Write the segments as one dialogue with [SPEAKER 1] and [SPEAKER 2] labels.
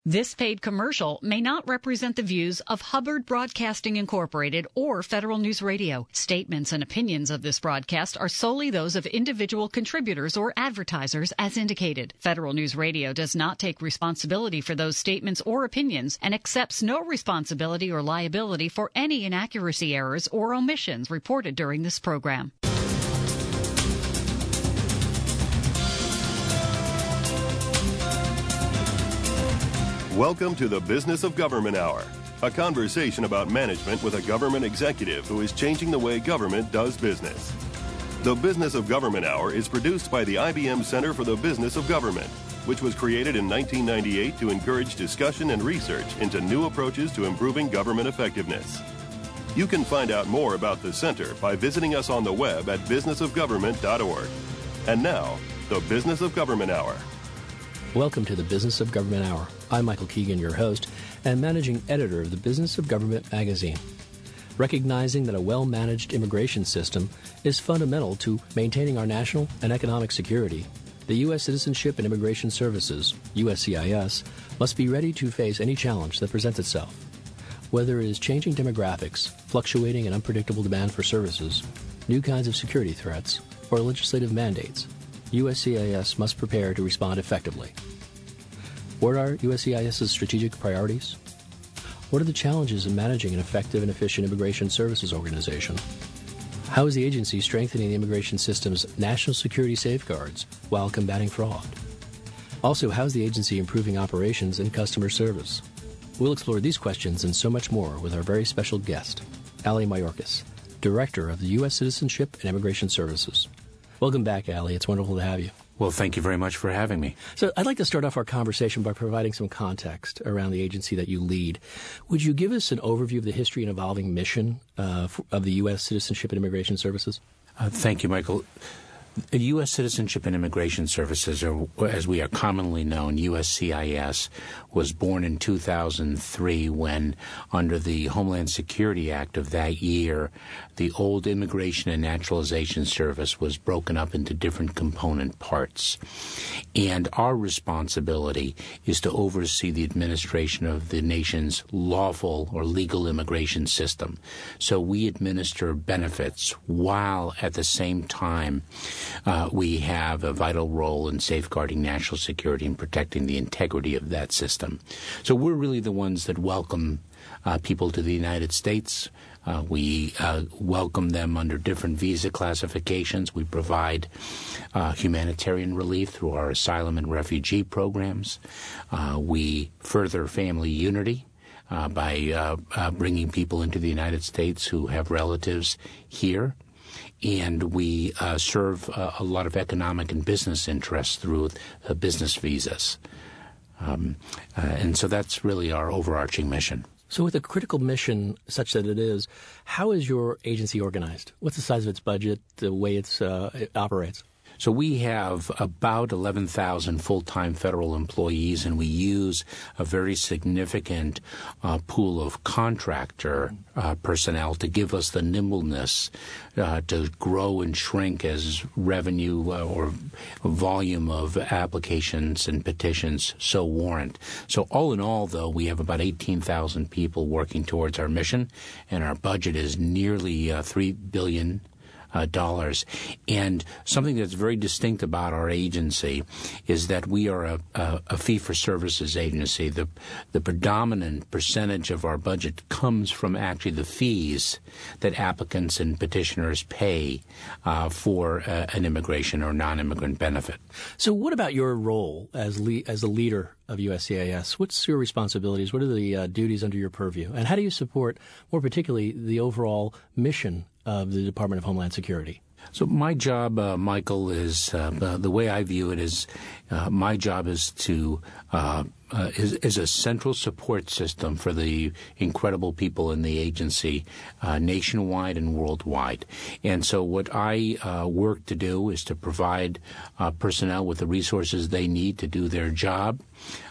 [SPEAKER 1] This paid commercial may not represent the views of Hubbard Broadcasting Incorporated or Federal News Radio. Statements and opinions of this broadcast are solely those of individual contributors or advertisers as indicated. Federal News Radio does not take responsibility for those statements or opinions and accepts no responsibility or liability for any inaccuracy, errors, or omissions reported during this program.
[SPEAKER 2] Welcome to the Business of Government Hour, a conversation about management with a government executive who is changing the way government does business. The Business of Government Hour is produced by the IBM Center for the Business of Government, which was created in 1998 to encourage discussion and research into new approaches to improving government effectiveness. You can find out more about the center by visiting us on the web at businessofgovernment.org. And now, the Business of Government Hour.
[SPEAKER 3] Welcome to the Business of Government Hour. I'm Michael Keegan, your host and managing editor of the Business of Government magazine. Recognizing that a well-managed immigration system is fundamental to maintaining our national and economic security, the U.S. Citizenship and Immigration Services, USCIS, must be ready to face any challenge that presents itself. Whether it is changing demographics, fluctuating and unpredictable demand for services, new kinds of security threats, or legislative mandates, USCIS must prepare to respond effectively. What are USCIS's strategic priorities? What are the challenges in managing an effective and efficient immigration services organization? How is the agency strengthening the immigration system's national security safeguards while combating fraud? Also, how is the agency improving operations and customer service? We'll explore these questions and so much more with our very special guest, Ali Mayorkas, Director of the U.S. Citizenship and Immigration Services. Welcome back, Ali. It's wonderful to have you.
[SPEAKER 4] Well, thank you very much for having me.
[SPEAKER 3] So I'd like to start off our conversation by providing some context around the agency that you lead. Would you give us an overview of the history and evolving mission of the U.S. Citizenship and Immigration Services?
[SPEAKER 4] Thank you, Michael. The U.S. Citizenship and Immigration Services, or as we are commonly known, USCIS, was born in 2003 when, under the Homeland Security Act of that year, the old Immigration and Naturalization Service was broken up into different component parts. And our responsibility is to oversee the administration of the nation's lawful or legal immigration system. So we administer benefits while at the same time we have a vital role in safeguarding national security and protecting the integrity of that system. So we're really the ones that welcome people to the United States. We welcome them under different visa classifications. We provide humanitarian relief through our asylum and refugee programs. We further family unity by bringing people into the United States who have relatives here. And we serve a lot of economic and business interests through business visas. And so that's really our overarching mission.
[SPEAKER 3] So with a critical mission such that it is, how is your agency organized? What's the size of its budget, the way it operates?
[SPEAKER 4] So we have about 11,000 full-time federal employees, and we use a very significant pool of contractor personnel to give us the nimbleness to grow and shrink as revenue or volume of applications and petitions so warrant. So all in all, though, we have about 18,000 people working towards our mission, and our budget is nearly $3 billion. And something that's very distinct about our agency is that we are a fee-for-services agency. The predominant percentage of our budget comes from actually the fees that applicants and petitioners pay for an immigration or non-immigrant benefit.
[SPEAKER 3] So what about your role as the leader of USCIS? What's your responsibilities? What are the duties under your purview? And how do you support, more particularly, the overall mission of the Department of Homeland Security?
[SPEAKER 4] So my job, Michael, is the way I view it is my job is to is a central support system for the incredible people in the agency nationwide and worldwide. And so what I work to do is to provide personnel with the resources they need to do their job.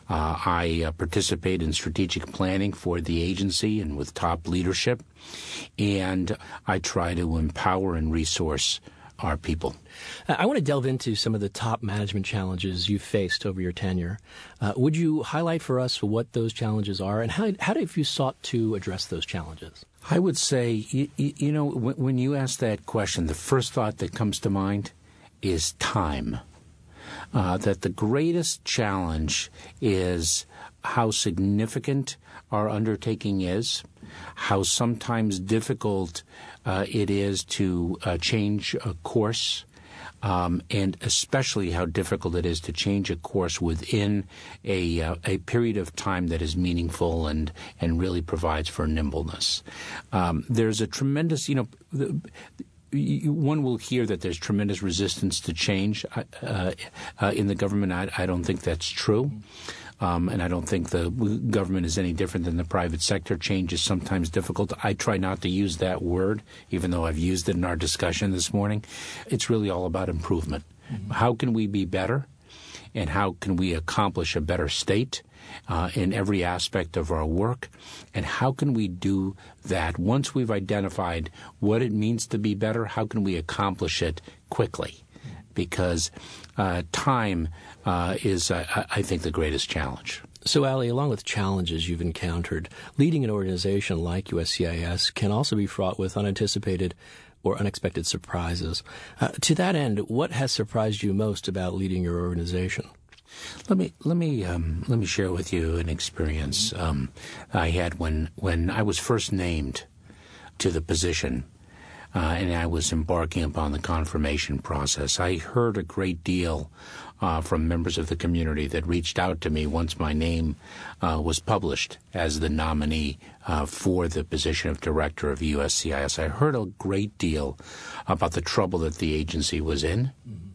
[SPEAKER 4] I participate in strategic planning for the agency and with top leadership, and I try to empower and resource our people.
[SPEAKER 3] I want to delve into some of the top management challenges you've faced over your tenure. Would you highlight for us what those challenges are, and how have you sought to address those challenges?
[SPEAKER 4] I would say, when you ask that question, the first thought that comes to mind is time. That the greatest challenge is how significant our undertaking is, how sometimes difficult it is to change a course, and especially how difficult it is to change a course within a period of time that is meaningful and really provides for nimbleness. There's a tremendous, one will hear that there's tremendous resistance to change in the government. I don't think that's true. And I don't think the government is any different than the private sector. Change is sometimes difficult. I try not to use that word, even though I've used it in our discussion this morning. It's really all about improvement. Mm-hmm. How can we be better? And how can we accomplish a better state in every aspect of our work? And how can we do that once we've identified what it means to be better? How can we accomplish it quickly? Because time is, I think, the greatest challenge.
[SPEAKER 3] So, Ali, along with challenges you've encountered, leading an organization like USCIS can also be fraught with unanticipated or unexpected surprises. To that end, what has surprised you most about leading your organization?
[SPEAKER 4] Let me share with you an experience I had when I was first named to the position. And I was embarking upon the confirmation process. I heard a great deal from members of the community that reached out to me once my name was published as the nominee for the position of director of USCIS. I heard a great deal about the trouble that the agency was in.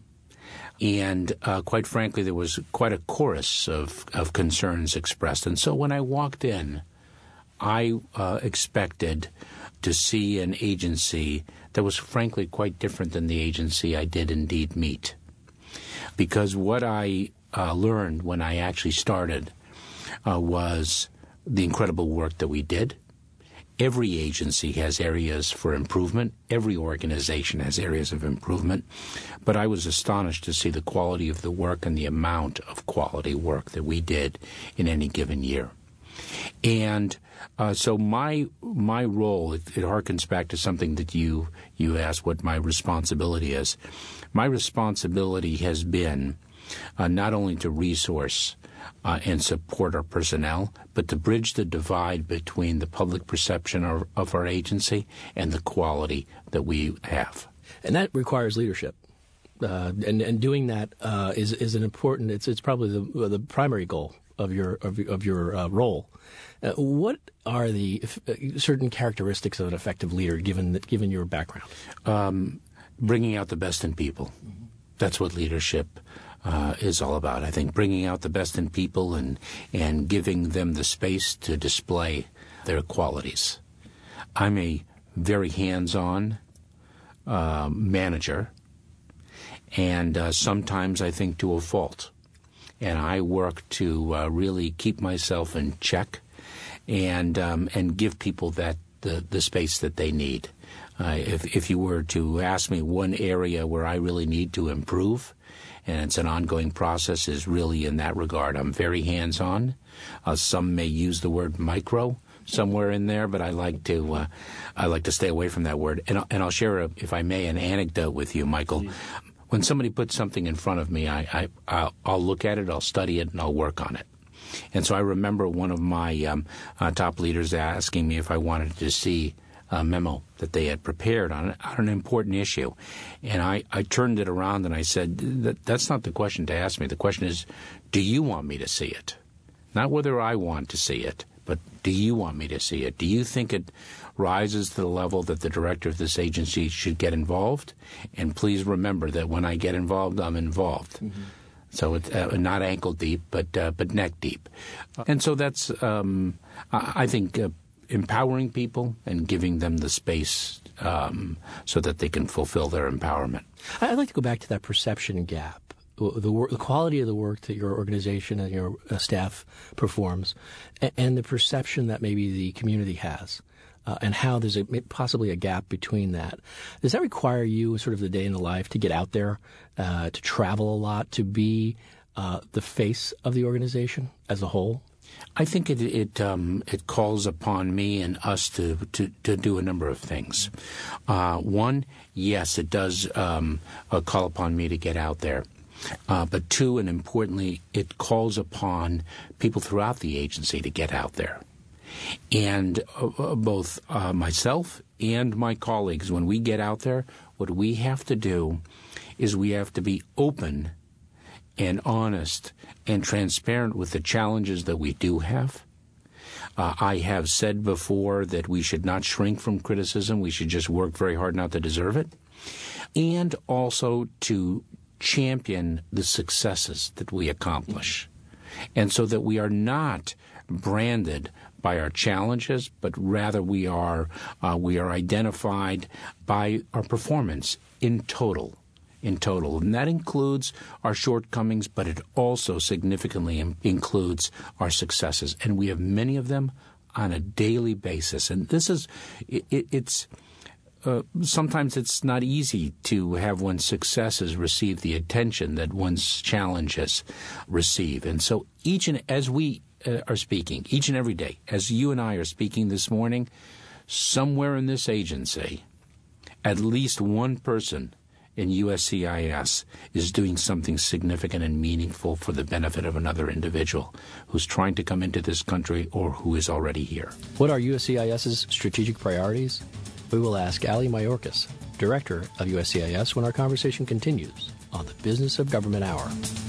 [SPEAKER 4] And quite frankly, there was quite a chorus of concerns expressed. And so when I walked in, I expected to see an agency that was frankly quite different than the agency I did indeed meet. Because what I learned when I actually started was the incredible work that we did. Every agency has areas for improvement. Every organization has areas of improvement. But I was astonished to see the quality of the work and the amount of quality work that we did in any given year. And so my role, it harkens back to something that you asked what my responsibility is. My responsibility has been not only to resource and support our personnel, but to bridge the divide between the public perception of our agency and the quality that we have.
[SPEAKER 3] And that requires leadership. And doing that is an important. It's probably the primary goal of your role. What are the certain characteristics of an effective leader, given your background?
[SPEAKER 4] Bringing out the best in people. That's what leadership is all about. I think bringing out the best in people and giving them the space to display their qualities. I'm a very hands-on manager, and sometimes I think to a fault. And I work to really keep myself in check and give people that the space that they need. If you were to ask me one area where I really need to improve, and it's an ongoing process, is really in that regard. I'm very hands-on. Some may use the word micro somewhere in there, but I like to stay away from that word. And I'll share, if I may, an anecdote with you, Michael. When somebody puts something in front of me, I'll look at it, I'll study it, and I'll work on it. And so I remember one of my top leaders asking me if I wanted to see a memo that they had prepared on an important issue. And I turned it around and I said, that's not the question to ask me. The question is, do you want me to see it? Not whether I want to see it, but do you want me to see it? Do you think it rises to the level that the director of this agency should get involved? And please remember that when I get involved, I'm involved. Mm-hmm. So it's not ankle deep, but neck deep. And so that's, I think, empowering people and giving them the space so that they can fulfill their empowerment.
[SPEAKER 3] I'd like to go back to that perception gap. The quality of the work that your organization and your staff performs, and the perception that maybe the community has and how there's possibly a gap between that. Does that require you, sort of the day in the life, to get out there, to travel a lot, to be the face of the organization as a whole?
[SPEAKER 4] I think it calls upon me and us to do a number of things. One, yes, it does call upon me to get out there. But two, and importantly, it calls upon people throughout the agency to get out there. And both myself and my colleagues, when we get out there, what we have to do is we have to be open and honest and transparent with the challenges that we do have. I have said before that we should not shrink from criticism. We should just work very hard not to deserve it. And also to champion the successes that we accomplish. And so that we are not branded by our challenges, but rather we are identified by our performance in total. And that includes our shortcomings, but it also significantly includes our successes. And we have many of them on a daily basis. And this is, sometimes it's not easy to have one's successes receive the attention that one's challenges receive. And so as we are speaking, each and every day, as you and I are speaking this morning, somewhere in this agency, at least one person in USCIS is doing something significant and meaningful for the benefit of another individual who's trying to come into this country or who is already here.
[SPEAKER 3] What are USCIS's strategic priorities? We will ask Ali Mayorkas, Director of USCIS, when our conversation continues on the Business of Government Hour.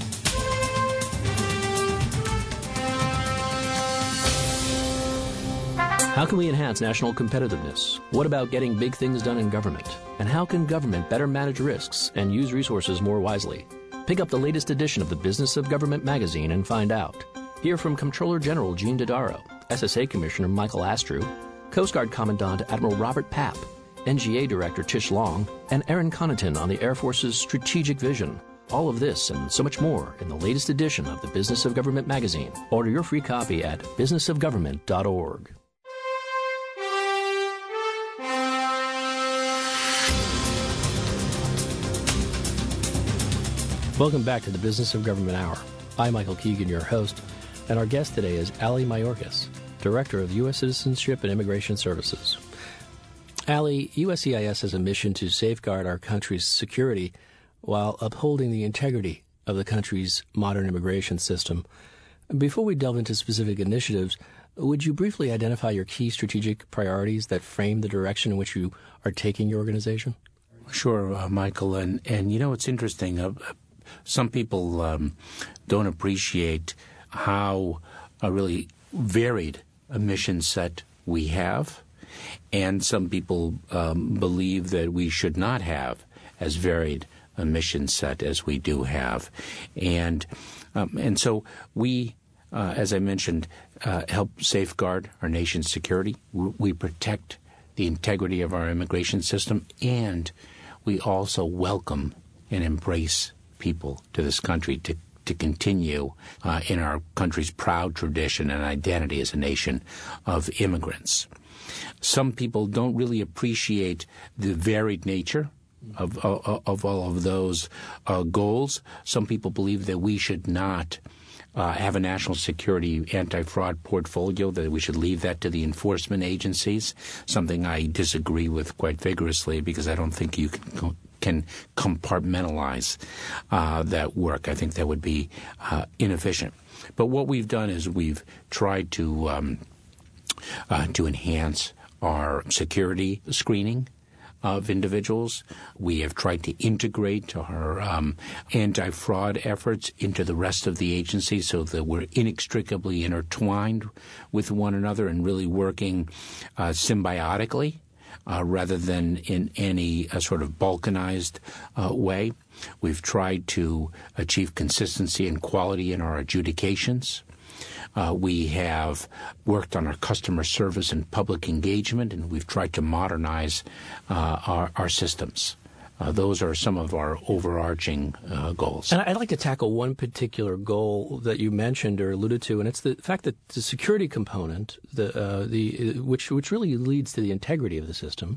[SPEAKER 3] How can we enhance national competitiveness? What about getting big things done in government? And how can government better manage risks and use resources more wisely? Pick up the latest edition of the Business of Government magazine and find out. Hear from Comptroller General Gene Dodaro, SSA Commissioner Michael Astrew, Coast Guard Commandant Admiral Robert Papp, NGA Director Tish Long, and Aaron Connaughton on the Air Force's strategic vision. All of this and so much more in the latest edition of the Business of Government magazine. Order your free copy at businessofgovernment.org. Welcome back to the Business of Government Hour. I'm Michael Keegan, your host, and our guest today is Ali Mayorkas, Director of U.S. Citizenship and Immigration Services. Ali, USCIS has a mission to safeguard our country's security while upholding the integrity of the country's modern immigration system. Before we delve into specific initiatives, would you briefly identify your key strategic priorities that frame the direction in which you are taking your organization?
[SPEAKER 4] Sure, Michael. And you know, it's interesting. Some people don't appreciate how really varied a mission set we have, and some people believe that we should not have as varied a mission set as we do have. And so we, as I mentioned, help safeguard our nation's security. We protect the integrity of our immigration system, and we also welcome and embrace people to this country to continue in our country's proud tradition and identity as a nation of immigrants. Some people don't really appreciate the varied nature of all of those goals. Some people believe that we should not have a national security anti-fraud portfolio, that we should leave that to the enforcement agencies, something I disagree with quite vigorously because I don't think you can compartmentalize that work. I think that would be inefficient. But what we've done is we've tried to enhance our security screening of individuals. We have tried to integrate our anti-fraud efforts into the rest of the agency so that we're inextricably intertwined with one another and really working symbiotically rather than in any sort of balkanized way. We've tried to achieve consistency and quality in our adjudications. We have worked on our customer service and public engagement, and we've tried to modernize our systems Those are some of our overarching goals.
[SPEAKER 3] And I'd like to tackle one particular goal that you mentioned or alluded to, and it's the fact that the security component, which really leads to the integrity of the system,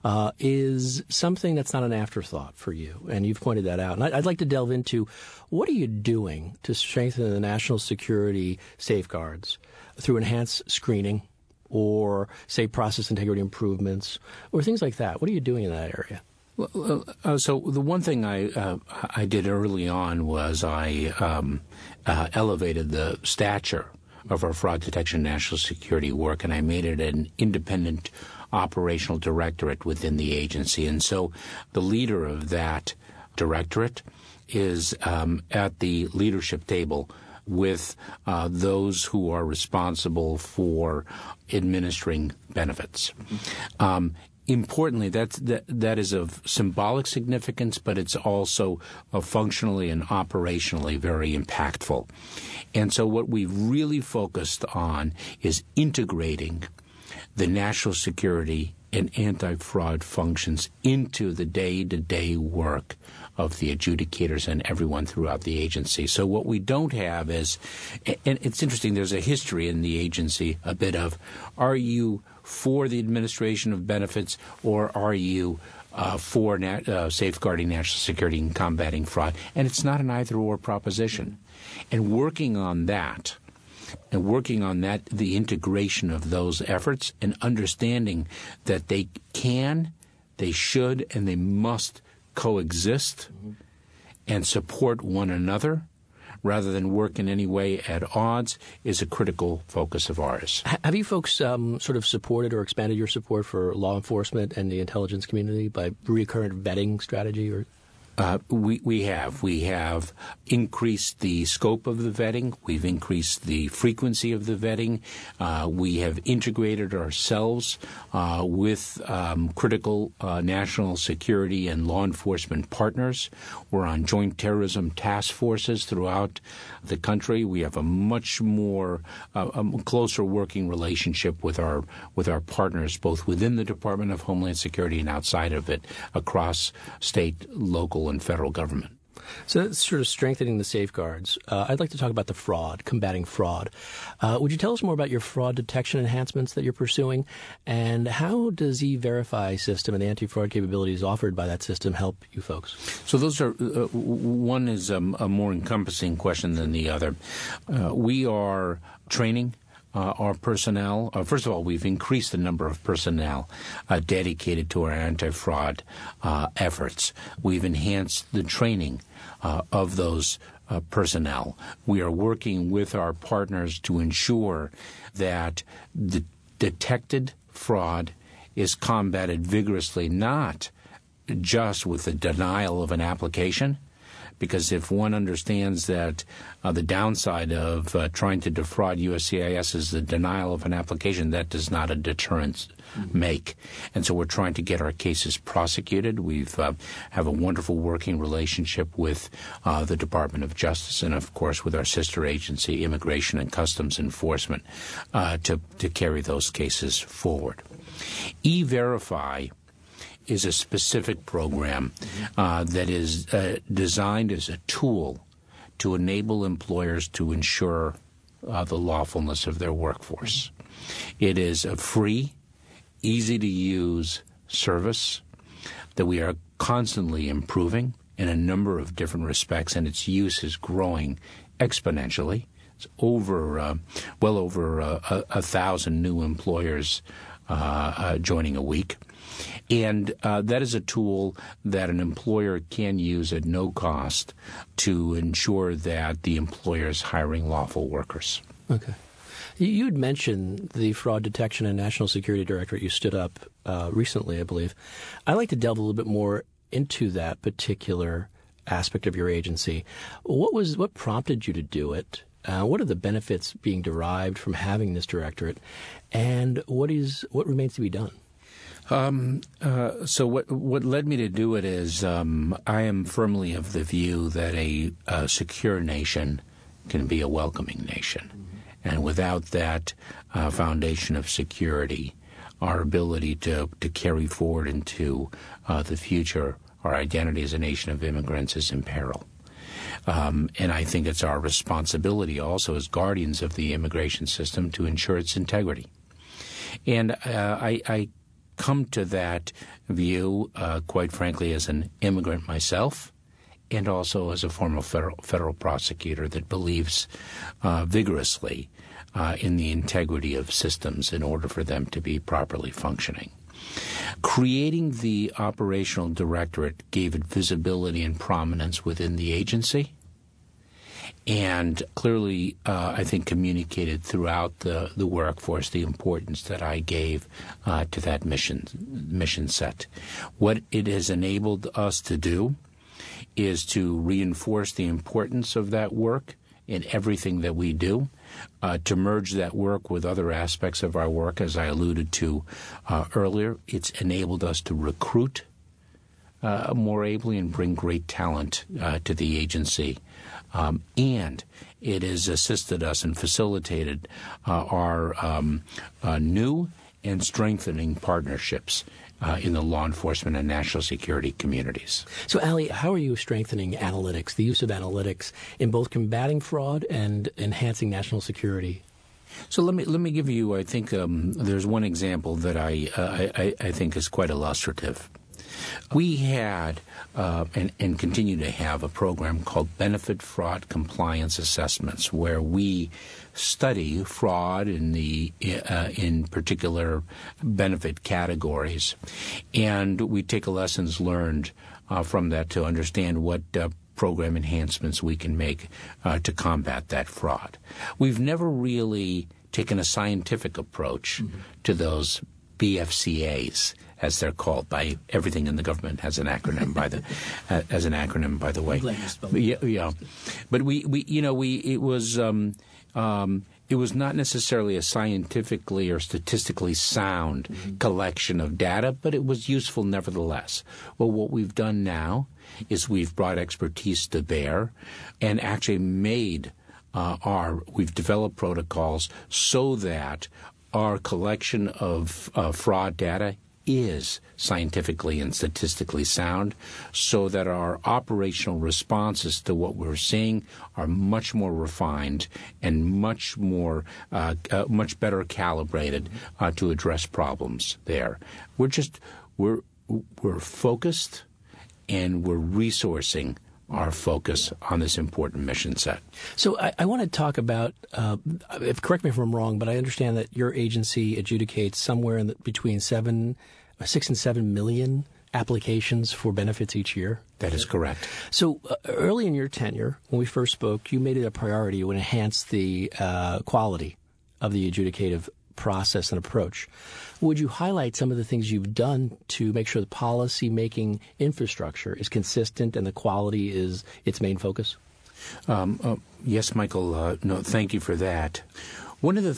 [SPEAKER 3] is something that's not an afterthought for you, and you've pointed that out. And I'd like to delve into what are you doing to strengthen the national security safeguards through enhanced screening, or say process integrity improvements, or things like that. What are you doing in that area?
[SPEAKER 4] So the one thing I did early on was I elevated the stature of our fraud detection national security work, and I made it an independent operational directorate within the agency. And so the leader of that directorate is at the leadership table with those who are responsible for administering benefits. Importantly, that is of symbolic significance, but it's also functionally and operationally very impactful. And so what we've really focused on is integrating the national security and anti-fraud functions into the day-to-day work of the adjudicators and everyone throughout the agency. So what we don't have is, and it's interesting, there's a history in the agency a bit of, are you for the administration of benefits, or are you for safeguarding national security and combating fraud? And it's not an either-or proposition. And working on that, the integration of those efforts, and understanding that they can, they should, and they must coexist and support one another, rather than work in any way at odds, is a critical focus of ours.
[SPEAKER 3] Have you folks sort of supported or expanded your support for law enforcement and the intelligence community by recurrent vetting strategy? Or
[SPEAKER 4] We have increased the scope of the vetting. We've increased the frequency of the vetting. We have integrated ourselves with critical national security and law enforcement partners. We're on joint terrorism task forces throughout the country. We have a much more a closer working relationship with our partners, both within the Department of Homeland Security and outside of it, across state, local, and federal government.
[SPEAKER 3] So that's sort of strengthening the safeguards. I'd like to talk about the fraud, combating fraud. Would you tell us more about your fraud detection enhancements that you're pursuing, and how does E-Verify system and the anti-fraud capabilities offered by that system help you folks?
[SPEAKER 4] So those are one is a more encompassing question than the other. We are training our personnel. First of all, we've increased the number of personnel dedicated to our anti-fraud efforts. We've enhanced the training of those personnel. We are working with our partners to ensure that the detected fraud is combated vigorously, not just with the denial of an application, because if one understands that the downside of trying to defraud USCIS is the denial of an application, that does not a deterrent make. And so we're trying to get our cases prosecuted. We've have a wonderful working relationship with the Department of Justice and, of course, with our sister agency, Immigration and Customs Enforcement, to carry those cases forward. E-Verify is a specific program that is designed as a tool to enable employers to ensure the lawfulness of their workforce. It is a free, easy-to-use service that we are constantly improving in a number of different respects, and its use is growing exponentially. It's over, well over 1,000 new employers joining a week. And that is a tool that an employer can use at no cost to ensure that the employer is hiring lawful workers.
[SPEAKER 3] Okay. You had mentioned the Fraud Detection and National Security Directorate you stood up recently, I believe. I'd like to delve a little bit more into that particular aspect of your agency. What prompted you to do it? What are the benefits being derived from having this directorate? And what remains to be done?
[SPEAKER 4] So what led me to do it is I am firmly of the view that a secure nation can be a welcoming nation. And without that foundation of security, our ability to carry forward into the future our identity as a nation of immigrants is in peril. And I think it's our responsibility also as guardians of the immigration system to ensure its integrity. And I come to that view, quite frankly, as an immigrant myself, and also as a former federal prosecutor that believes vigorously in the integrity of systems in order for them to be properly functioning. Creating the operational directorate gave it visibility and prominence within the agency, and clearly, I think, communicated throughout the workforce the importance that I gave to that mission set. What it has enabled us to do is to reinforce the importance of that work in everything that we do, to merge that work with other aspects of our work, as I alluded to earlier. It's enabled us to recruit more ably and bring great talent to the agency. And it has assisted us and facilitated our new and strengthening partnerships in the law enforcement and national security communities.
[SPEAKER 3] So, Ali, how are you strengthening analytics, the use of analytics, in both combating fraud and enhancing national security?
[SPEAKER 4] So let me give you, I think, there's one example that I think is quite illustrative. We had and continue to have a program called Benefit Fraud Compliance Assessments, where we study fraud in particular benefit categories, and we take lessons learned from that to understand what program enhancements we can make to combat that fraud. We've never really taken a scientific approach to those BFCAs, as they're called. By everything in the government has an acronym by the way. Yeah. But it was not necessarily a scientifically or statistically sound collection of data, but it was useful nevertheless. Well, what we've done now is we've brought expertise to bear and actually we've developed protocols so that our collection of fraud data is scientifically and statistically sound, so that our operational responses to what we're seeing are much more refined and much better calibrated to address problems there. We're focused, and we're resourcing our focus on this important mission set.
[SPEAKER 3] So I want to talk about, correct me if I'm wrong, but I understand that your agency adjudicates somewhere between 6 and 7 million applications for benefits each year.
[SPEAKER 4] That is correct.
[SPEAKER 3] So early in your tenure, when we first spoke, you made it a priority to enhance the quality of the adjudicative process and approach. Would you highlight some of the things you've done to make sure the policy-making infrastructure is consistent and the quality is its main focus?
[SPEAKER 4] Yes, Michael. No, thank you for that. One of the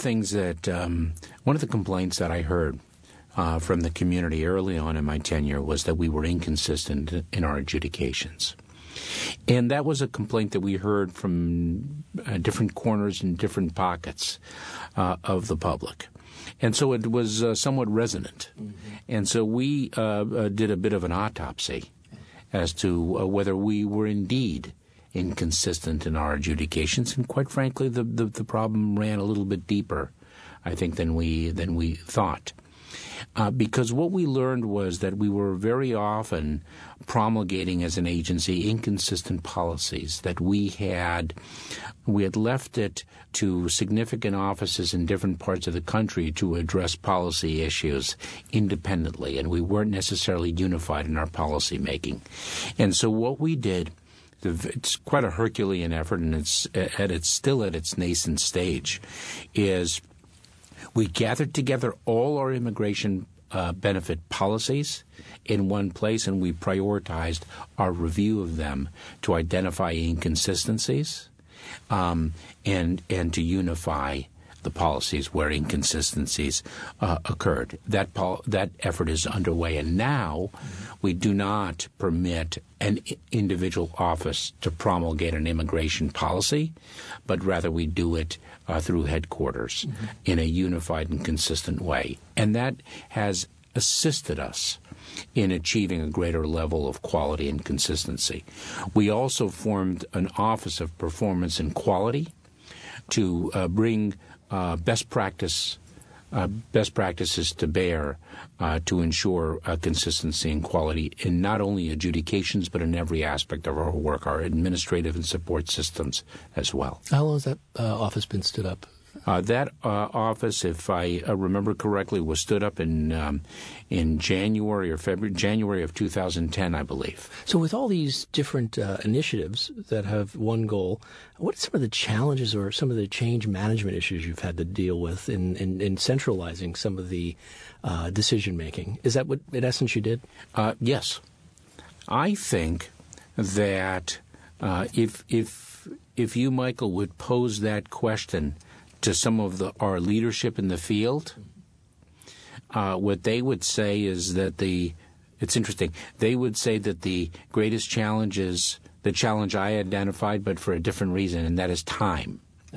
[SPEAKER 4] complaints that I heard from the community early on in my tenure was that we were inconsistent in our adjudications. And that was a complaint that we heard from different corners and different pockets of the public. And so it was somewhat resonant. And so we did a bit of an autopsy as to whether we were indeed inconsistent in our adjudications. And quite frankly, the problem ran a little bit deeper, I think, than we thought. Because what we learned was that we were very often promulgating as an agency inconsistent policies, that we had left it to significant offices in different parts of the country to address policy issues independently, and we weren't necessarily unified in our policy making. And so what we did, it's quite a Herculean effort, and it's still at its nascent stage, is we gathered together all our immigration benefit policies in one place, and we prioritized our review of them to identify inconsistencies and to unify the policies where inconsistencies occurred. That effort is underway, and now we do not permit an individual office to promulgate an immigration policy, but rather we do it through headquarters in a unified and consistent way. And that has assisted us in achieving a greater level of quality and consistency. We also formed an Office of Performance and Quality to bring best practices to bear to ensure consistency and quality in not only adjudications but in every aspect of our work, our administrative and support systems as well.
[SPEAKER 3] How long has that office been stood up?
[SPEAKER 4] That office, if I remember correctly, was stood up in January or February, January of 2010, I believe.
[SPEAKER 3] So with all these different initiatives that have one goal, what are some of the challenges or some of the change management issues you've had to deal with in centralizing some of the decision-making? Is that what, in essence, you did?
[SPEAKER 4] Yes. I think that if you, Michael, would pose that question to some of our leadership in the field, what they would say is that it's interesting. They would say that the greatest challenge is the challenge I identified, but for a different reason, and that is time.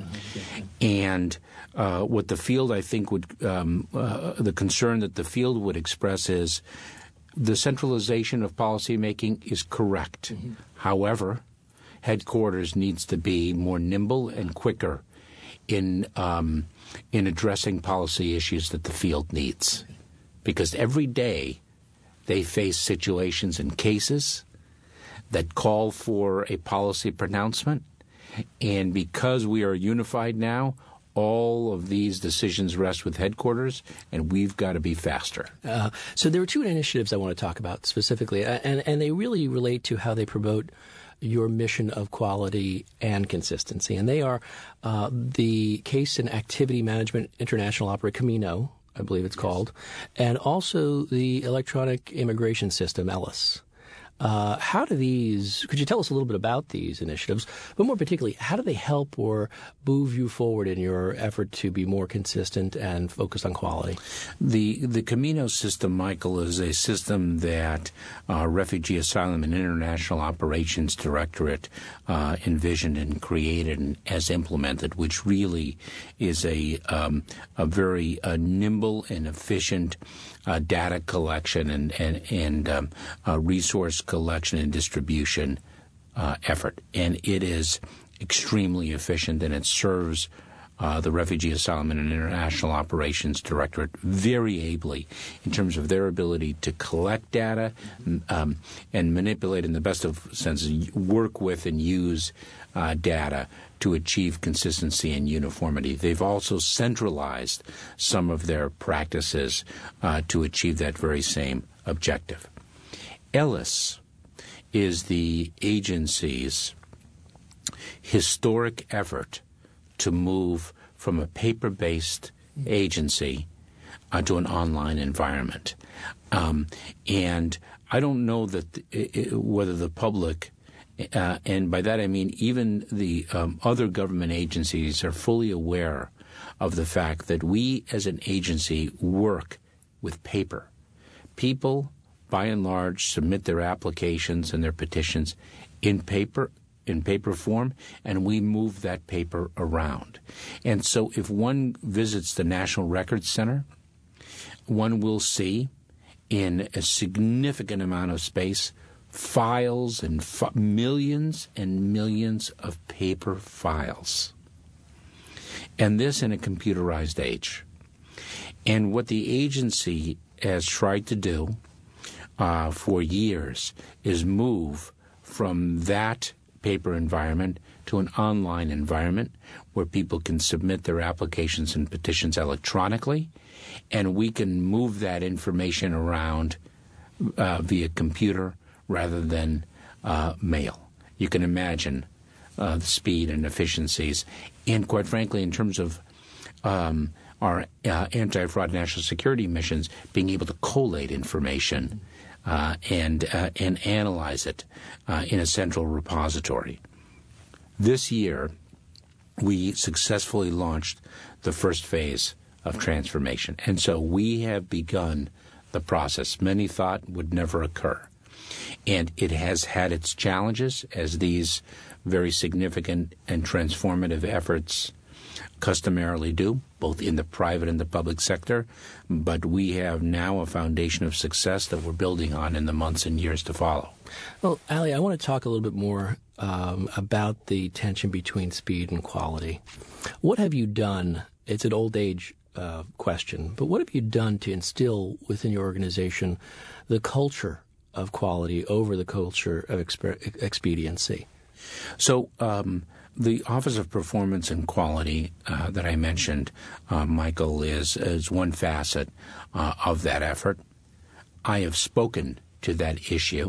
[SPEAKER 4] And what the field, I think, would the concern that the field would express is the centralization of policymaking is correct. Mm-hmm. However, headquarters needs to be more nimble and quicker in addressing policy issues that the field needs. Because every day they face situations and cases that call for a policy pronouncement. And because we are unified now, all of these decisions rest with headquarters, and we've got to be faster.
[SPEAKER 3] So there are two initiatives I want to talk about specifically, and they really relate to how they promote your mission of quality and consistency. And they are the Case and Activity Management International Operator, Camino, I believe it's called, and also the Electronic Immigration System, ELIS. How do these – could you tell us a little bit about these initiatives? But more particularly, how do they help or move you forward in your effort to be more consistent and focused on quality?
[SPEAKER 4] The Camino system, Michael, is a system that Refugee Asylum and International Operations Directorate envisioned and created and has implemented, which really is a very nimble and efficient data collection and resource collection and distribution effort. And it is extremely efficient, and it serves the Refugee Asylum and International Operations Directorate very ably in terms of their ability to collect data and manipulate, in the best of senses, work with and use data to achieve consistency and uniformity. They've also centralized some of their practices to achieve that very same objective. ELIS is the agency's historic effort to move from a paper-based agency to an online environment. And I don't know that whether the public, and by that I mean even the other government agencies, are fully aware of the fact that we as an agency work with paper. People, by and large, submit their applications and their petitions in paper form, and we move that paper around. And so if one visits the National Records Center, one will see in a significant amount of space files and millions and millions of paper files. And this in a computerized age. And what the agency has tried to do for years is move from that paper environment to an online environment where people can submit their applications and petitions electronically, and we can move that information around via computer rather than mail. You can imagine the speed and efficiencies, and quite frankly, in terms of our anti-fraud national security missions, being able to collate information and analyze it in a central repository. This year, we successfully launched the first phase of transformation, and so we have begun the process many thought would never occur. And it has had its challenges as these very significant and transformative efforts customarily do, both in the private and the public sector, but we have now a foundation of success that we're building on in the months and years to follow.
[SPEAKER 3] Well, Ali, I want to talk a little bit more about the tension between speed and quality. What have you done? It's an old age question, but what have you done to instill within your organization the culture of quality over the culture of expediency?
[SPEAKER 4] So the Office of Performance and Quality that I mentioned, Michael, is one facet of that effort. I have spoken to that issue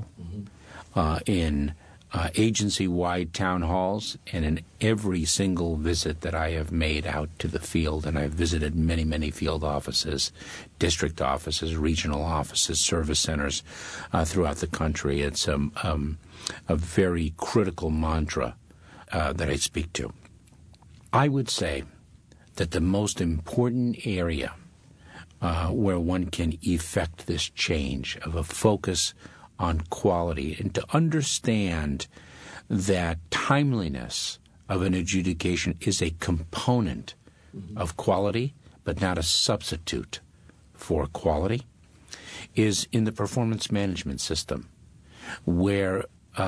[SPEAKER 4] in agency-wide town halls and in every single visit that I have made out to the field, and I've visited many, many field offices, district offices, regional offices, service centers throughout the country. It's a very critical mantra that I speak to. I would say that the most important area where one can effect this change of a focus on quality and to understand that timeliness of an adjudication is a component of quality but not a substitute for quality is in the performance management system, where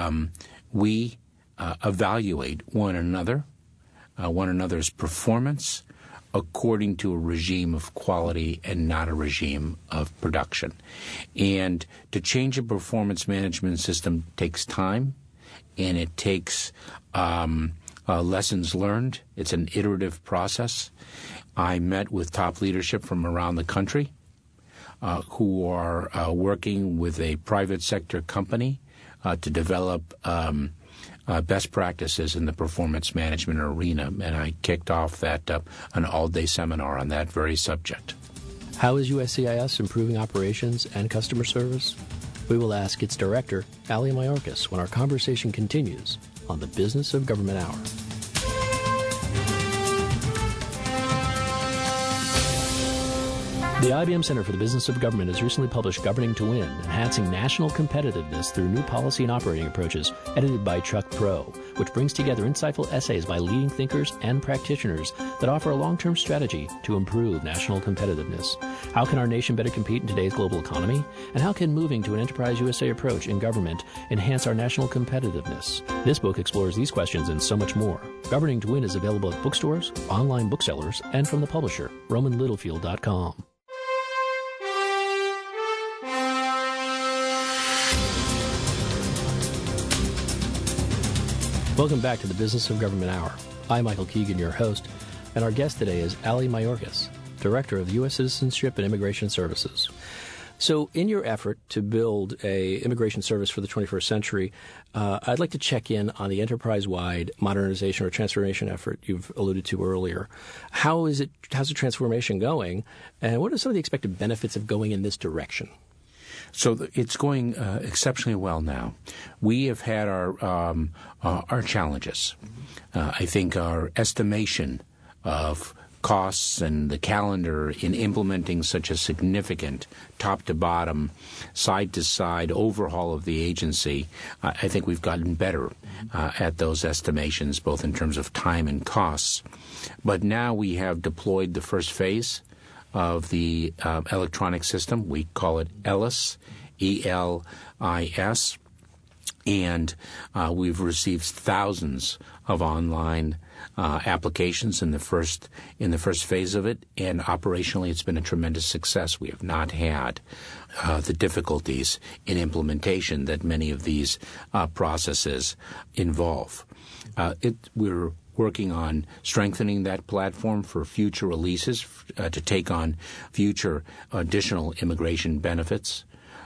[SPEAKER 4] we evaluate one another's performance according to a regime of quality and not a regime of production. And to change a performance management system takes time, and it takes lessons learned. It's an iterative process. I met with top leadership from around the country who are working with a private sector company to develop best practices in the performance management arena, and I kicked off an all-day seminar on that very subject.
[SPEAKER 3] How is USCIS improving operations and customer service? We will ask its director, Ali Mayorkas, when our conversation continues on the Business of Government Hour. The IBM Center for the Business of Government has recently published Governing to Win, Enhancing National Competitiveness Through New Policy and Operating Approaches, edited by Chuck Pro, which brings together insightful essays by leading thinkers and practitioners that offer a long-term strategy to improve national competitiveness. How can our nation better compete in today's global economy? And how can moving to an Enterprise USA approach in government enhance our national competitiveness? This book explores these questions and so much more. Governing to Win is available at bookstores, online booksellers, and from the publisher, RomanLittlefield.com. Welcome back to the Business of Government Hour. I'm Michael Keegan, your host, and our guest today is Ali Mayorkas, Director of U.S. Citizenship and Immigration Services. So in your effort to build a immigration service for the 21st century, I'd like to check in on the enterprise-wide modernization or transformation effort you've alluded to earlier. How's the transformation going, and what are some of the expected benefits of going in this direction?
[SPEAKER 4] So it's going exceptionally well now. We have had our challenges. I think our estimation of costs and the calendar in implementing such a significant top-to-bottom, side-to-side overhaul of the agency, I think we've gotten better at those estimations, both in terms of time and costs. But now we have deployed the first phase of the electronic system. We call it ELIS, E-L-I-S, and we've received thousands of online applications in the first phase of it, and operationally it's been a tremendous success. We have not had the difficulties in implementation that many of these processes involve. We're working on strengthening that platform for future releases to take on future additional immigration benefits.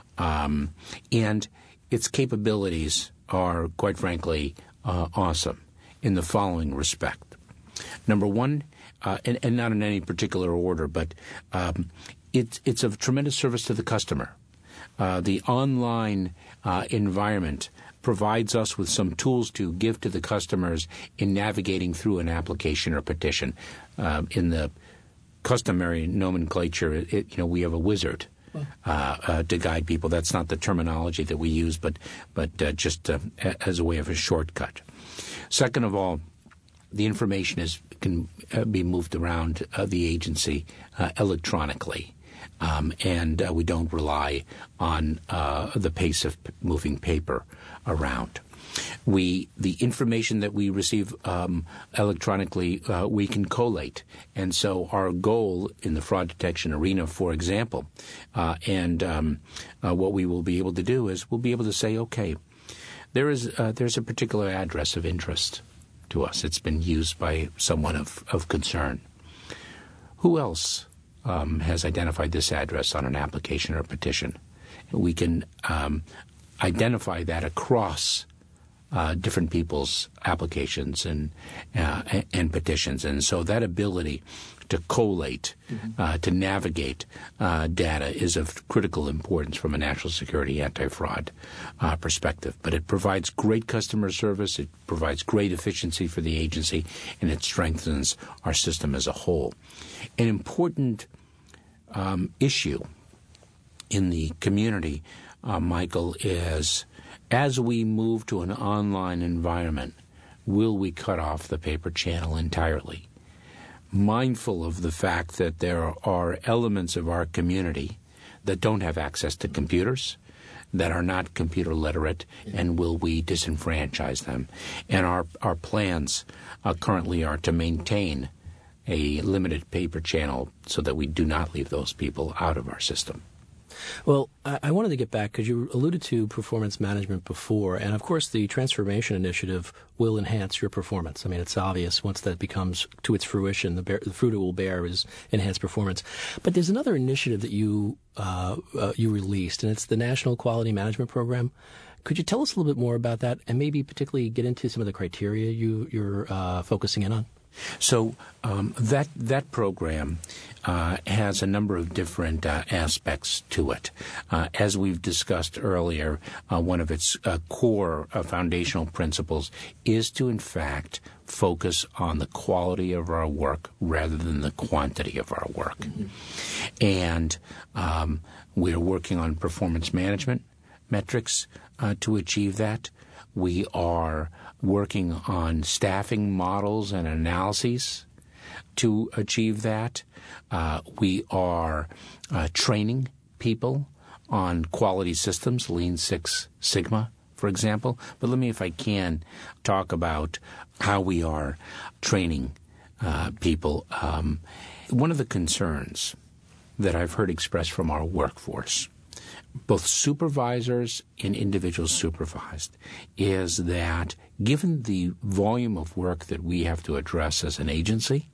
[SPEAKER 4] And its capabilities are, quite frankly, awesome in the following respect. Number one, and not in any particular order, but it's of tremendous service to the customer. The online environment provides us with some tools to give to the customers in navigating through an application or petition. In the customary nomenclature, we have a wizard to guide people. That's not the terminology that we use, but just as a way of a shortcut. Second of all, the information can be moved around the agency electronically, and we don't rely on the pace of moving paper around. The information that we receive electronically, we can collate. And so our goal in the fraud detection arena, for example, what we will be able to do is we'll be able to say, okay, there's a particular address of interest to us. It's been used by someone of concern. Who else has identified this address on an application or a petition? We can identify that across different people's applications and petitions. And so that ability to collate, to navigate data is of critical importance from a national security anti-fraud perspective. But it provides great customer service, it provides great efficiency for the agency, and it strengthens our system as a whole. An important issue in the community, Michael, is as we move to an online environment, will we cut off the paper channel entirely? Mindful of the fact that there are elements of our community that don't have access to computers, that are not computer literate, and will we disenfranchise them? And our plans currently are to maintain a limited paper channel so that we do not leave those people out of our system.
[SPEAKER 3] Well, I wanted to get back because you alluded to performance management before, and of course the transformation initiative will enhance your performance. I mean, it's obvious once that becomes to its fruition, the fruit it will bear is enhanced performance. But there's another initiative that you released, and it's the National Quality Management Program. Could you tell us a little bit more about that, and maybe particularly get into some of the criteria you're focusing in on?
[SPEAKER 4] So that program has a number of different aspects to it. As we've discussed earlier, one of its core foundational principles is to, in fact, focus on the quality of our work rather than the quantity of our work. And we're working on performance management metrics to achieve that. We are working on staffing models and analyses to achieve that. We are training people on quality systems, Lean Six Sigma, for example. But let me, if I can, talk about how we are training people. One of the concerns that I've heard expressed from our workforce, both supervisors and individuals supervised, is that given the volume of work that we have to address as an agency,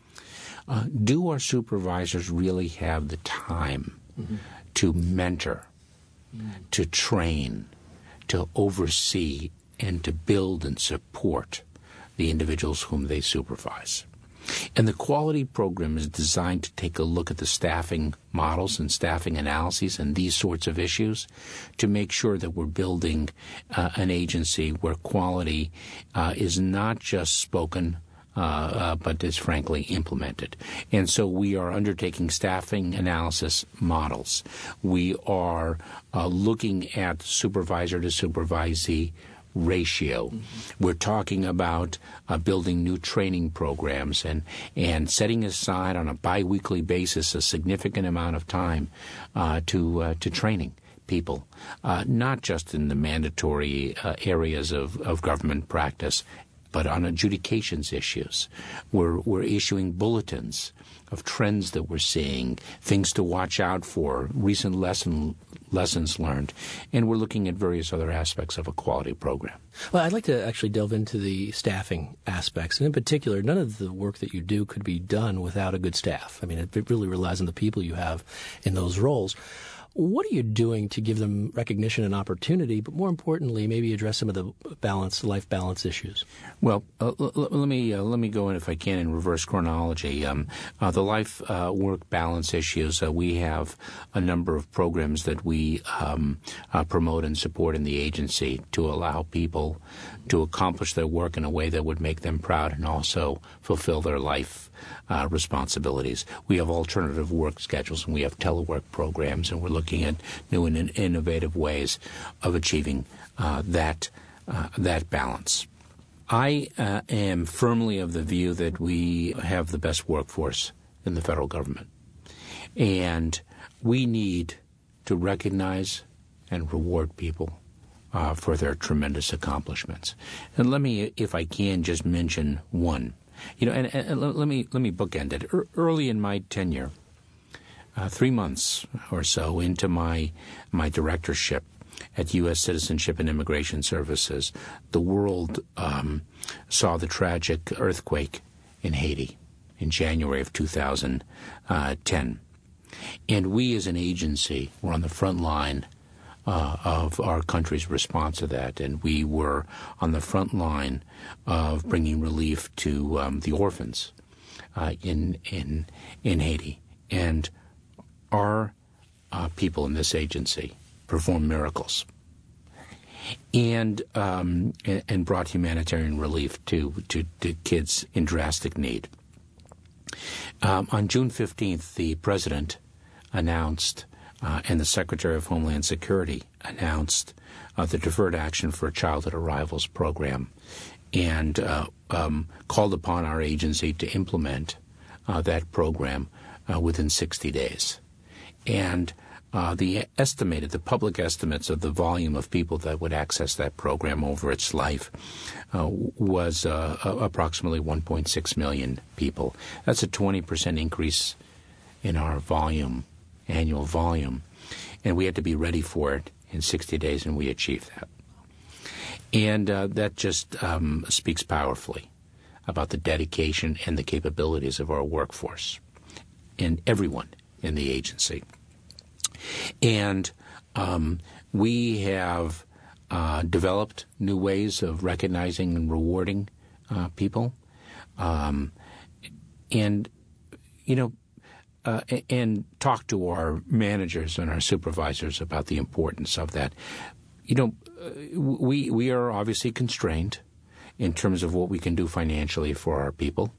[SPEAKER 4] do our supervisors really have the time to mentor, to train, to oversee, and to build and support the individuals whom they supervise? And the quality program is designed to take a look at the staffing models and staffing analyses and these sorts of issues to make sure that we're building an agency where quality is not just spoken but is frankly implemented. And so we are undertaking staffing analysis models. We are looking at supervisor to supervisee ratio. We're talking about building new training programs and setting aside on a biweekly basis a significant amount of time to training people, not just in the mandatory areas of government practice, but on adjudications issues. We're issuing bulletins of trends that we're seeing, things to watch out for, recent lessons learned, and we're looking at various other aspects of a quality program.
[SPEAKER 3] Well, I'd like to actually delve into the staffing aspects, and in particular, none of the work that you do could be done without a good staff. I mean, it really relies on the people you have in those roles. What are you doing to give them recognition and opportunity, but more importantly, maybe address some of the life balance issues?
[SPEAKER 4] Well, let me go in, if I can, in reverse chronology. The life-work balance issues, we have a number of programs that we promote and support in the agency to allow people to accomplish their work in a way that would make them proud and also fulfill their life responsibilities. We have alternative work schedules, and we have telework programs, and we're looking at new and innovative ways of achieving that balance. I am firmly of the view that we have the best workforce in the federal government. And we need to recognize and reward people for their tremendous accomplishments. And let me, if I can, just mention one. And let me bookend it. Early in my tenure, 3 months or so into my directorship at U.S. Citizenship and Immigration Services, the world saw the tragic earthquake in Haiti in January of 2010. And we as an agency were on the front line of our country's response to that, and we were on the front line of bringing relief to the orphans in Haiti. And our people in this agency performed miracles and brought humanitarian relief to kids in drastic need. On June 15th, the President announced and the Secretary of Homeland Security announced the Deferred Action for Childhood Arrivals program and called upon our agency to implement that program within 60 days. And the public estimates of the volume of people that would access that program over its life was approximately 1.6 million people. That's a 20% increase in our annual volume, and we had to be ready for it in 60 days, and we achieved that. And that just speaks powerfully about the dedication and the capabilities of our workforce and everyone in the agency. And we have developed new ways of recognizing and rewarding people, and talk to our managers and our supervisors about the importance of that. We are obviously constrained in terms of what we can do financially for our people,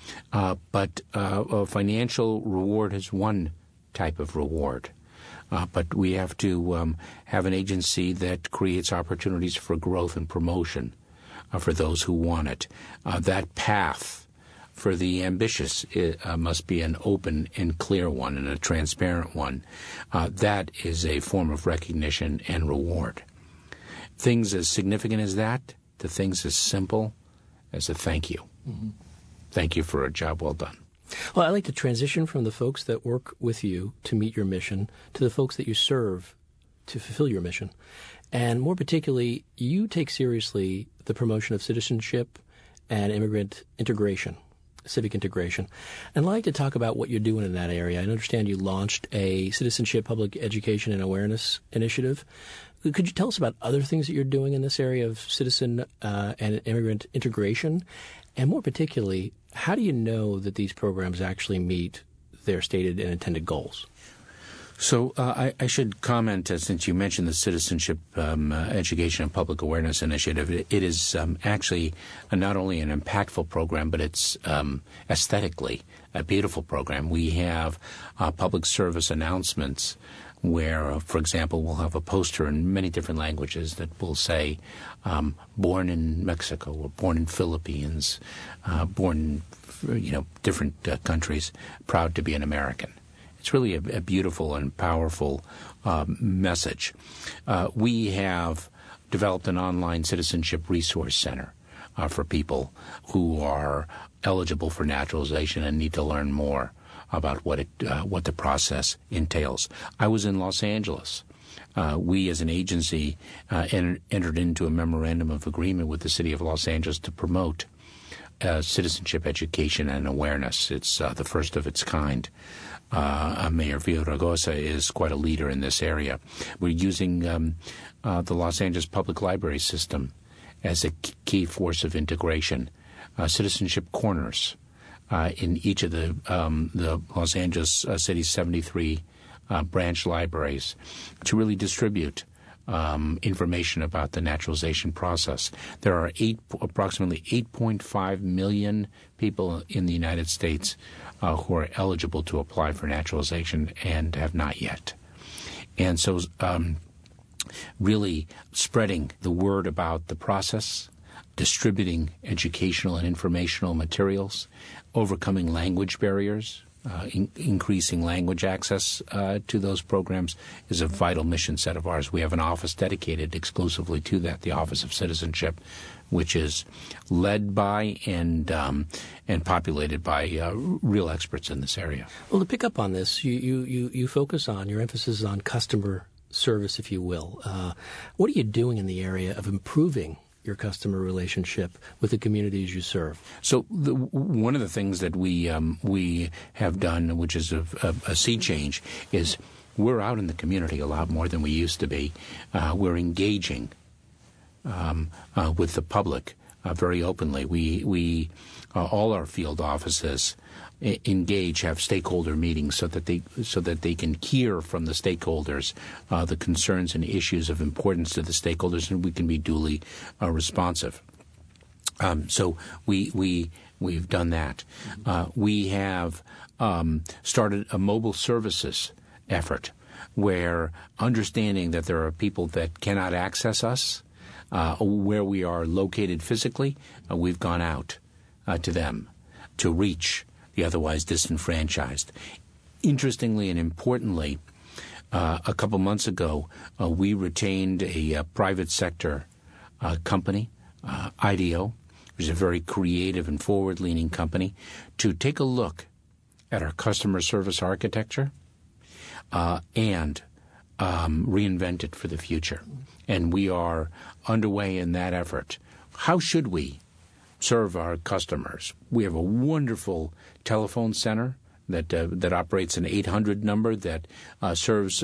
[SPEAKER 4] but a financial reward is one type of reward. But we have to have an agency that creates opportunities for growth and promotion for those who want it. That path for the ambitious must be an open and clear one and a transparent one. That is a form of recognition and reward. Things as significant as that to things as simple as a thank you. Mm-hmm. Thank you for a job well done.
[SPEAKER 3] Well, I like to transition from the folks that work with you to meet your mission to the folks that you serve to fulfill your mission. And more particularly, you take seriously the promotion of citizenship and immigrant integration, civic integration. And I'd like to talk about what you're doing in that area. I understand you launched a citizenship, public education, and awareness initiative. Could you tell us about other things that you're doing in this area of citizen and immigrant integration? And more particularly, how do you know that these programs actually meet their stated and intended goals?
[SPEAKER 4] So I should comment, since you mentioned the Citizenship Education and Public Awareness Initiative, it is actually not only an impactful program, but it's aesthetically a beautiful program. We have public service announcements where, for example, we'll have a poster in many different languages that will say, born in Mexico or born in Philippines, born in different countries, proud to be an American. It's really a beautiful and powerful message. We have developed an online citizenship resource center for people who are eligible for naturalization and need to learn more about what the process entails. I was in Los Angeles. We, as an agency, entered into a memorandum of agreement with the city of Los Angeles to promote citizenship education and awareness. It's the first of its kind. Mayor Villaraigosa is quite a leader in this area. We're using the Los Angeles Public Library system as a key force of integration. Citizenship corners in each of the Los Angeles city's 73 branch libraries to really distribute information about the naturalization process. There are approximately 8.5 million people in the United States who are eligible to apply for naturalization and have not yet. And so really spreading the word about the process distributing educational and informational materials, overcoming language barriers, increasing language access to those programs is a vital mission set of ours. We have an office dedicated exclusively to that, the Office of Citizenship, which is led by and populated by real experts in this area.
[SPEAKER 3] Well, to pick up on this, you focus on, your emphasis is on customer service, if you will. What are you doing in the area of improving your customer relationship with the communities you serve?
[SPEAKER 4] So one of the things that we have done, which is a sea change, is we're out in the community a lot more than we used to be. We're engaging with the public very openly. We all our field offices engage, have stakeholder meetings so that they can hear from the stakeholders the concerns and issues of importance to the stakeholders, and we can be duly responsive. So we've done that. We have started a mobile services effort where, understanding that there are people that cannot access us where we are located physically, we've gone out to them to reach the otherwise disenfranchised. Interestingly and importantly, a couple months ago, we retained a private sector company, IDEO, which is a very creative and forward-leaning company, to take a look at our customer service architecture and reinvent it for the future. And we are underway in that effort. How should we serve our customers? We have a wonderful telephone center that operates an 800 number that serves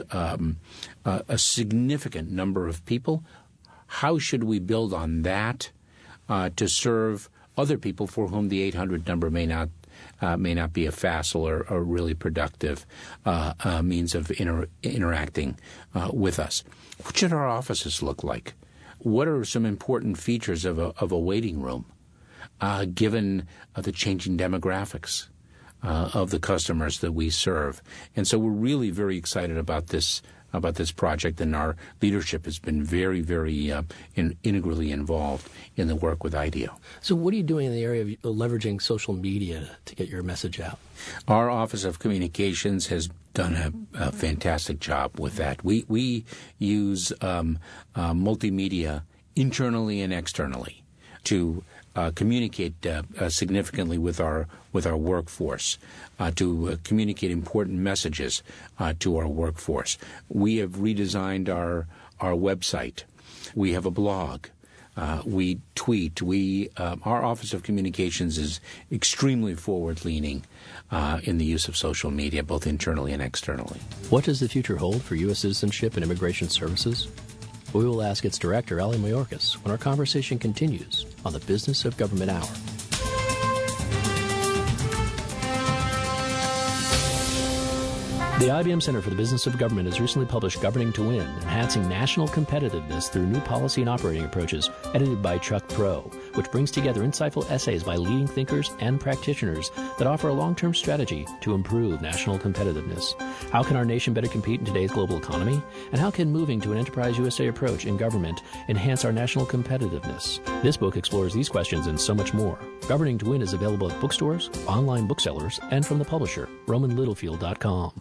[SPEAKER 4] a significant number of people. How should we build on that to serve other people for whom the 800 number may not be a facile or really productive means of interacting with us? What should our offices look like? What are some important features of a waiting room, given the changing demographics of the customers that we serve? And so we're really very excited about this project, and our leadership has been very, very integrally involved in the work with IDEO.
[SPEAKER 3] So what are you doing in the area of leveraging social media to get your message out?
[SPEAKER 4] Our Office of Communications has done a fantastic job with that. We use multimedia internally and externally to communicate significantly with our workforce, to communicate important messages to our workforce. We have redesigned our website. We have a blog. We tweet. Our Office of Communications is extremely forward-leaning in the use of social media, both internally and externally.
[SPEAKER 3] What does the future hold for U.S. Citizenship and Immigration Services? We will ask its director, Ali Mayorkas, when our conversation continues on the Business of Government Hour. The IBM Center for the Business of Government has recently published Governing to Win, Enhancing National Competitiveness Through New Policy and Operating Approaches, edited by Chuck Pro, which brings together insightful essays by leading thinkers and practitioners that offer a long-term strategy to improve national competitiveness. How can our nation better compete in today's global economy? And how can moving to an Enterprise USA approach in government enhance our national competitiveness? This book explores these questions and so much more. Governing to Win is available at bookstores, online booksellers, and from the publisher, RomanLittlefield.com.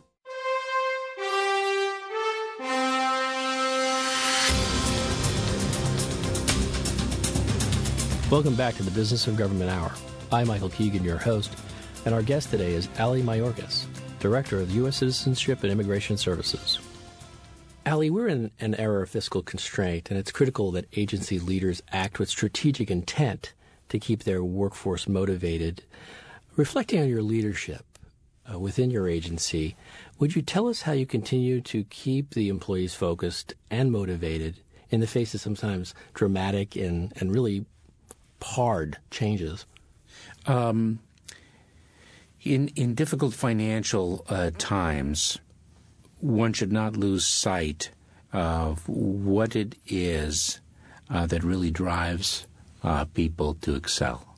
[SPEAKER 3] Welcome back to the Business of Government Hour. I'm Michael Keegan, your host, and our guest today is Ali Mayorkas, Director of U.S. Citizenship and Immigration Services. Ali, we're in an era of fiscal constraint, and it's critical that agency leaders act with strategic intent to keep their workforce motivated. Reflecting on your leadership within your agency, would you tell us how you continue to keep the employees focused and motivated in the face of sometimes dramatic and really hard changes?
[SPEAKER 4] In difficult financial times, one should not lose sight of what it is that really drives people to excel.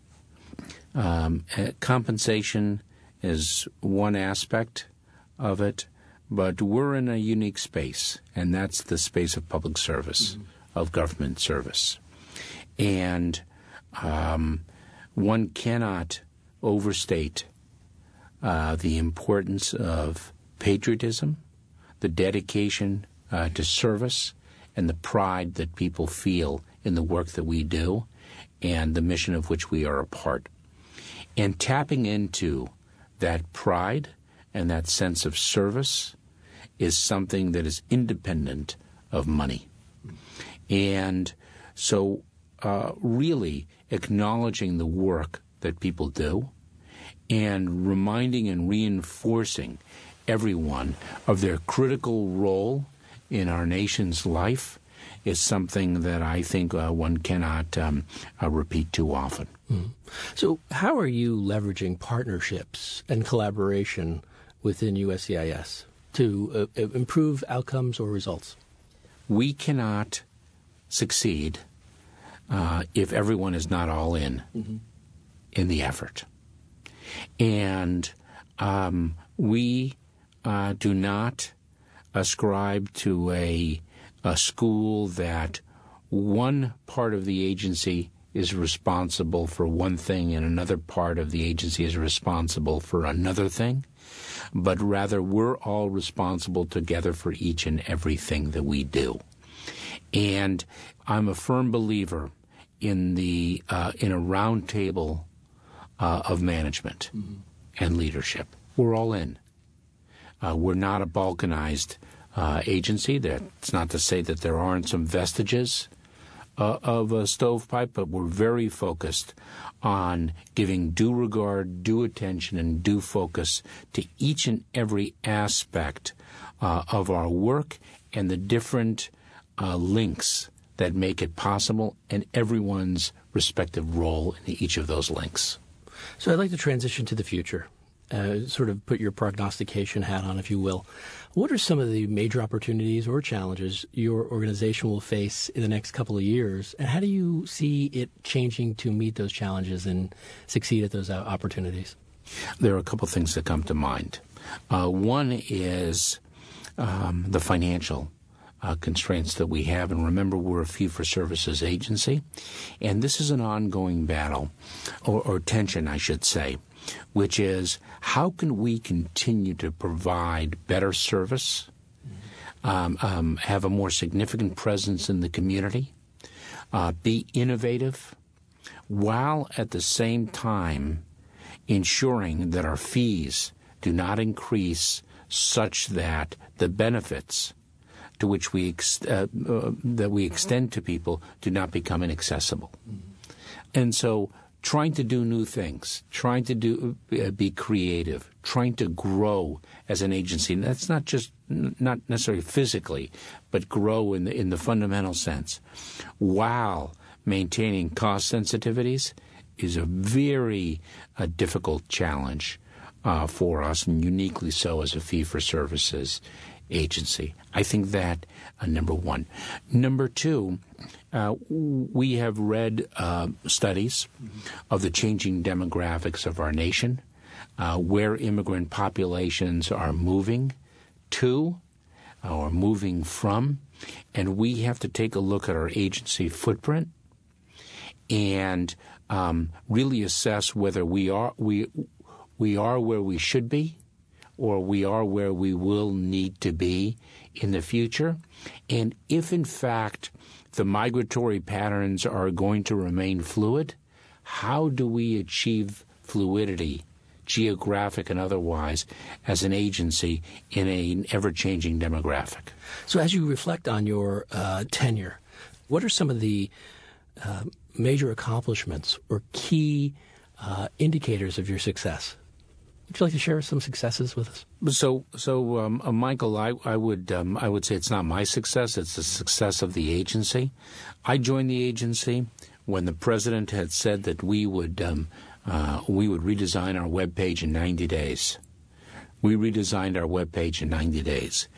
[SPEAKER 4] Compensation is one aspect of it, but we're in a unique space, and that's the space of public service, of government service. And one cannot overstate the importance of patriotism, the dedication to service, and the pride that people feel in the work that we do and the mission of which we are a part. And tapping into that pride and that sense of service is something that is independent of money. And so really acknowledging the work that people do and reminding and reinforcing everyone of their critical role in our nation's life is something that I think one cannot repeat too often.
[SPEAKER 3] Mm. So how are you leveraging partnerships and collaboration within USCIS to improve outcomes or results?
[SPEAKER 4] We cannot succeed if everyone is not all in the effort. And we do not ascribe to a school that one part of the agency is responsible for one thing and another part of the agency is responsible for another thing, but rather we're all responsible together for each and everything that we do. And I'm a firm believer in in a round table of management and leadership. We're all in. We're not a balkanized agency. That's not to say that there aren't some vestiges of a stovepipe, but we're very focused on giving due regard, due attention, and due focus to each and every aspect of our work and the different links that make it possible and everyone's respective role in each of those links.
[SPEAKER 3] So I'd like to transition to the future, sort of put your prognostication hat on, if you will. What are some of the major opportunities or challenges your organization will face in the next couple of years, and how do you see it changing to meet those challenges and succeed at those opportunities?
[SPEAKER 4] There are a couple things that come to mind. One is the financial constraints that we have. And remember, we're a fee-for-services agency. And this is an ongoing battle, or tension, I should say, which is how can we continue to provide better service, have a more significant presence in the community, be innovative, while at the same time ensuring that our fees do not increase such that the benefits to which we extend to people do not become inaccessible. And so trying to do new things, trying to be creative, trying to grow as an agency. And that's not necessarily physically, but grow in the fundamental sense, while maintaining cost sensitivities is a very difficult challenge for us, and uniquely so as a fee-for-services agency. I think that, number one. Number two, we have read studies of the changing demographics of our nation, where immigrant populations are moving to or moving from, and we have to take a look at our agency footprint and really assess whether we are where we should be, or we are where we will need to be in the future. And if, in fact, the migratory patterns are going to remain fluid, how do we achieve fluidity, geographic and otherwise, as an agency in an ever-changing demographic?
[SPEAKER 3] So as you reflect on your tenure, what are some of the major accomplishments or key indicators of your success? Would you like to share some successes with us?
[SPEAKER 4] So, Michael, I would say it's not my success; it's the success of the agency. I joined the agency when the president had said that we would redesign our webpage in 90 days. We redesigned our webpage in 90 days.